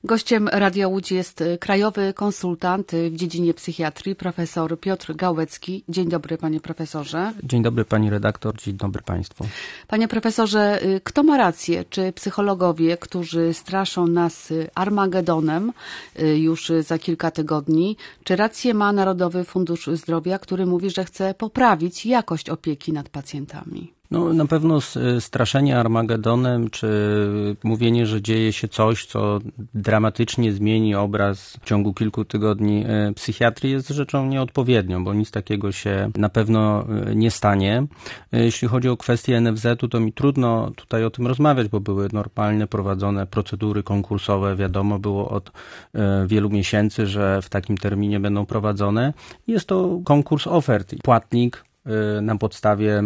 Gościem Radia Łódź jest krajowy konsultant w dziedzinie psychiatrii, profesor Piotr Gałecki. Dzień dobry, panie profesorze. Dzień dobry, pani redaktor, dzień dobry państwu. Panie profesorze, kto ma rację? Czy psychologowie, którzy straszą nas Armagedonem już za kilka tygodni, czy rację ma Narodowy Fundusz Zdrowia, który mówi, że chce poprawić jakość opieki nad pacjentami? No, na pewno straszenie Armagedonem, czy mówienie, że dzieje się coś, co dramatycznie zmieni obraz w ciągu kilku tygodni psychiatrii, jest rzeczą nieodpowiednią, bo nic takiego się na pewno nie stanie. Jeśli chodzi o kwestię NFZ-u, to mi trudno tutaj o tym rozmawiać, bo były normalnie prowadzone procedury konkursowe. Wiadomo było od wielu miesięcy, że w takim terminie będą prowadzone. Jest to konkurs ofert. Płatnik na podstawie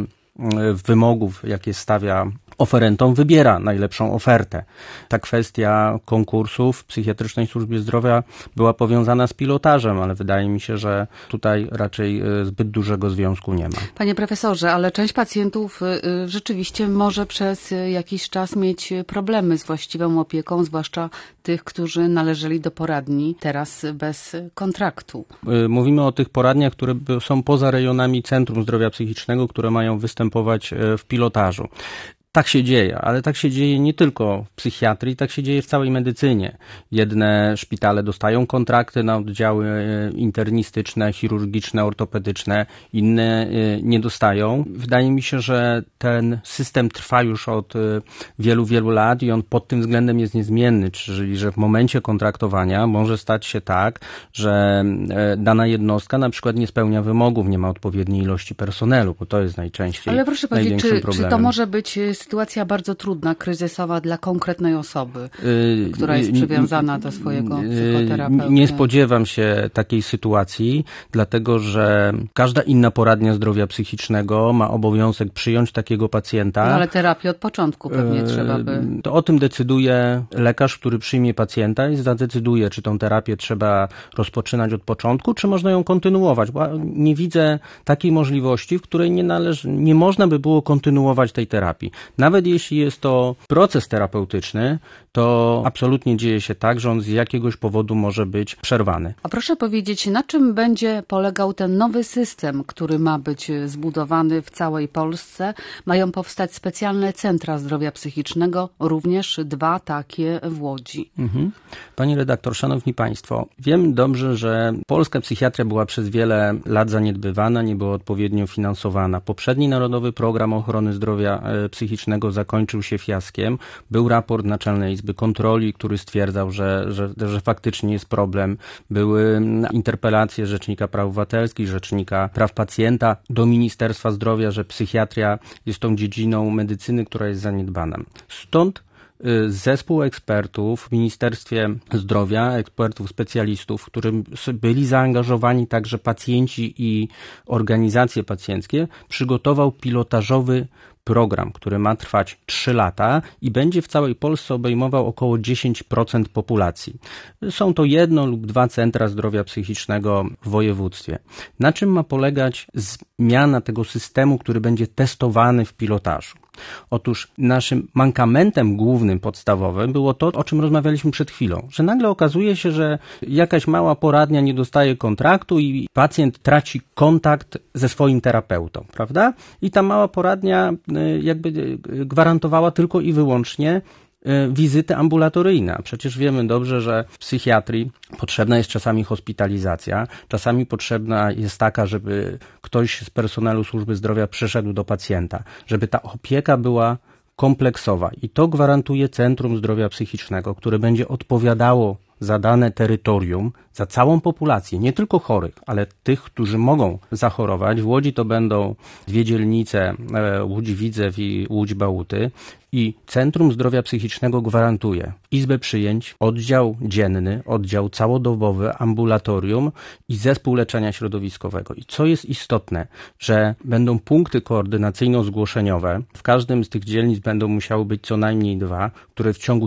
wymogów, jakie stawia oferentom, wybiera najlepszą ofertę. Ta kwestia konkursów w Psychiatrycznej Służbie Zdrowia była powiązana z pilotażem, ale wydaje mi się, że tutaj raczej zbyt dużego związku nie ma. Panie profesorze, ale część pacjentów rzeczywiście może przez jakiś czas mieć problemy z właściwą opieką, zwłaszcza tych, którzy należeli do poradni, teraz bez kontraktu. Mówimy o tych poradniach, które są poza rejonami Centrum Zdrowia Psychicznego, które mają występować w pilotażu. Tak się dzieje, ale tak się dzieje nie tylko w psychiatrii, tak się dzieje w całej medycynie. Jedne szpitale dostają kontrakty na oddziały internistyczne, chirurgiczne, ortopedyczne, inne nie dostają. Wydaje mi się, że ten system trwa już od wielu, wielu lat i on pod tym względem jest niezmienny, czyli że w momencie kontraktowania może stać się tak, że dana jednostka na przykład nie spełnia wymogów, nie ma odpowiedniej ilości personelu, bo to jest najczęściej Ale proszę powiedzieć, problemem. Czy to może być sytuacja bardzo trudna, kryzysowa dla konkretnej osoby, która jest przywiązana do swojego psychoterapeuty? Nie spodziewam się takiej sytuacji, dlatego że każda inna poradnia zdrowia psychicznego ma obowiązek przyjąć takiego pacjenta. No ale terapię od początku pewnie trzeba by... To o tym decyduje lekarz, który przyjmie pacjenta i zadecyduje, czy tą terapię trzeba rozpoczynać od początku, czy można ją kontynuować, bo nie widzę takiej możliwości, w której nie można by było kontynuować tej terapii. Nawet jeśli jest to proces terapeutyczny, to absolutnie dzieje się tak, że on z jakiegoś powodu może być przerwany. A proszę powiedzieć, na czym będzie polegał ten nowy system, który ma być zbudowany w całej Polsce? Mają powstać specjalne centra zdrowia psychicznego, również 2 takie w Łodzi. Pani redaktor, szanowni państwo, wiem dobrze, że polska psychiatria była przez wiele lat zaniedbywana, nie była odpowiednio finansowana. Poprzedni Narodowy Program Ochrony Zdrowia Psychicznego zakończył się fiaskiem. Był raport Naczelnej Izby Kontroli, który stwierdzał, że faktycznie jest problem. Były interpelacje Rzecznika Praw Obywatelskich, Rzecznika Praw Pacjenta do Ministerstwa Zdrowia, że psychiatria jest tą dziedziną medycyny, która jest zaniedbana. Stąd zespół ekspertów w Ministerstwie Zdrowia, ekspertów, specjalistów, w którym byli zaangażowani także pacjenci i organizacje pacjenckie, przygotował pilotażowy program, który ma trwać 3 lata i będzie w całej Polsce obejmował około 10% populacji. Są to 1 lub 2 centra zdrowia psychicznego w województwie. Na czym ma polegać zmiana tego systemu, który będzie testowany w pilotażu? Otóż naszym mankamentem głównym, podstawowym było to, o czym rozmawialiśmy przed chwilą, że nagle okazuje się, że jakaś mała poradnia nie dostaje kontraktu i pacjent traci kontakt ze swoim terapeutą, prawda? I ta mała poradnia jakby gwarantowała tylko i wyłącznie wizyty ambulatoryjne. Przecież wiemy dobrze, że w psychiatrii potrzebna jest czasami hospitalizacja, czasami potrzebna jest taka, żeby ktoś z personelu służby zdrowia przyszedł do pacjenta, żeby ta opieka była kompleksowa i to gwarantuje Centrum Zdrowia Psychicznego, które będzie odpowiadało za dane terytorium, za całą populację, nie tylko chorych, ale tych, którzy mogą zachorować. W Łodzi to będą 2 dzielnice, Łódź Widzew i Łódź Bałuty. I Centrum Zdrowia Psychicznego gwarantuje izbę przyjęć, oddział dzienny, oddział całodobowy, ambulatorium i zespół leczenia środowiskowego. I co jest istotne, że będą punkty koordynacyjno-zgłoszeniowe. W każdym z tych dzielnic będą musiały być co najmniej 2, które w ciągu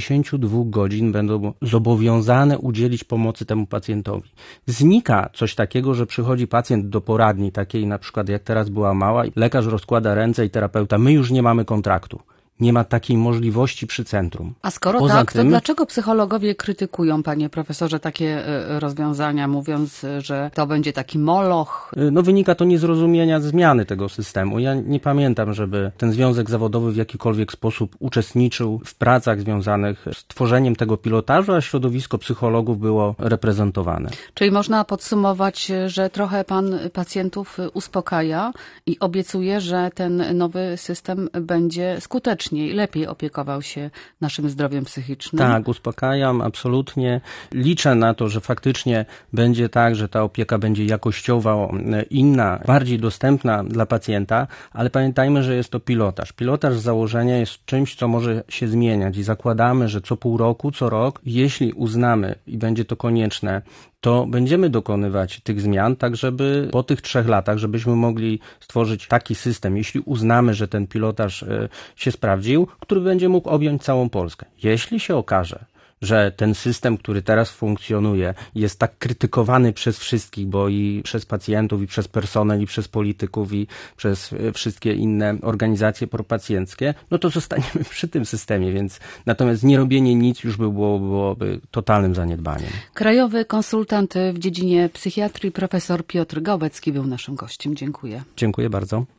72 godzin będą zobowiązane udzielić pomocy temu pacjentowi. Znika coś takiego, że przychodzi pacjent do poradni, takiej na przykład jak teraz była Mała, i lekarz rozkłada ręce i terapeuta, my już nie mamy kontraktu. nie ma takiej możliwości przy centrum. A skoro Poza tak, to tym, dlaczego psychologowie krytykują, panie profesorze, takie rozwiązania, mówiąc, że to będzie taki moloch? No wynika to niezrozumienia zmiany tego systemu. Ja nie pamiętam, żeby ten związek zawodowy w jakikolwiek sposób uczestniczył w pracach związanych z tworzeniem tego pilotażu, a środowisko psychologów było reprezentowane. Czyli można podsumować, że trochę pan pacjentów uspokaja i obiecuje, że ten nowy system będzie skuteczniej, lepiej opiekował się naszym zdrowiem psychicznym. Tak, uspokajam, absolutnie. Liczę na to, że faktycznie będzie tak, że ta opieka będzie jakościowa, inna, bardziej dostępna dla pacjenta, ale pamiętajmy, że jest to pilotaż. Pilotaż z założenia jest czymś, co może się zmieniać i zakładamy, że co pół roku, co rok, jeśli uznamy i będzie to konieczne, to będziemy dokonywać tych zmian, tak żeby po tych 3 latach, żebyśmy mogli stworzyć taki system, jeśli uznamy, że ten pilotaż się sprawdził, który będzie mógł objąć całą Polskę. Jeśli się okaże, że ten system, który teraz funkcjonuje, jest tak krytykowany przez wszystkich, bo i przez pacjentów, i przez personel, i przez polityków, i przez wszystkie inne organizacje propacjenckie, no to zostaniemy przy tym systemie, więc natomiast nierobienie nic już byłoby totalnym zaniedbaniem. Krajowy konsultant w dziedzinie psychiatrii profesor Piotr Gałbecki był naszym gościem. Dziękuję. Dziękuję bardzo.